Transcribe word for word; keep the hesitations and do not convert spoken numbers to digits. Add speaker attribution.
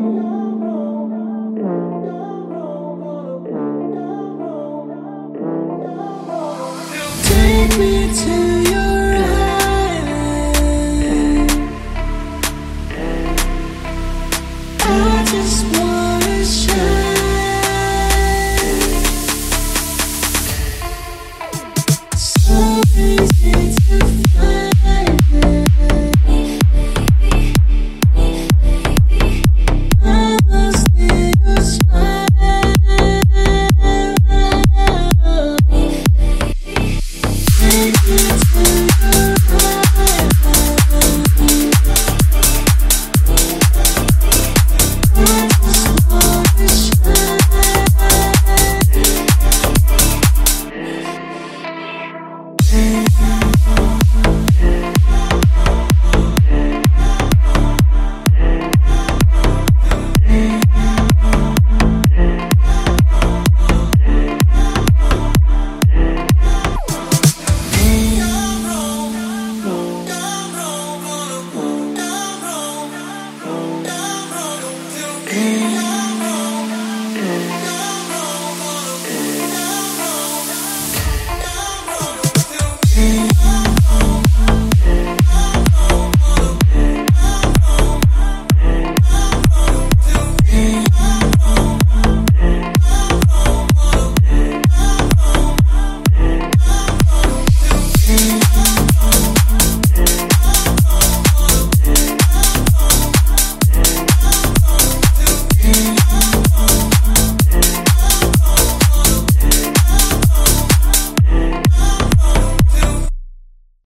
Speaker 1: Take me to your island. I just wanna shine. So easy to find it. I must see your smile. Take me to your island.